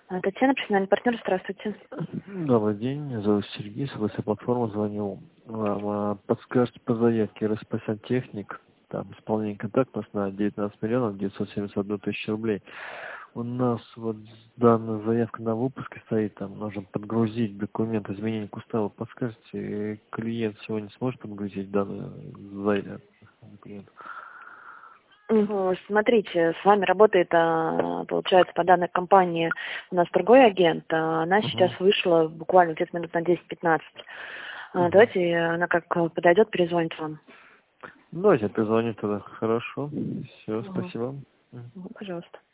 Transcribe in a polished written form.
Татьяна, профессиональный партнер, здравствуйте. Добрый день, меня зовут Сергей, с ВС платформы звонил. Вам подскажете по заявке РСП «Сантехник», там исполнение контракта у нас на 19 миллионов 971 тысячу рублей. У нас вот данная заявка на выпуске стоит, там нужно подгрузить документ изменения к уставу. Подскажете, клиент сегодня сможет подгрузить данную заявку? Документ? Смотрите, с вами работает, получается, по данной компании у нас другой агент. Она сейчас вышла буквально где-то минут на 10-15. Давайте она как подойдет, перезвонит вам. Давайте я перезвоню тогда. Хорошо. Все, спасибо. Пожалуйста.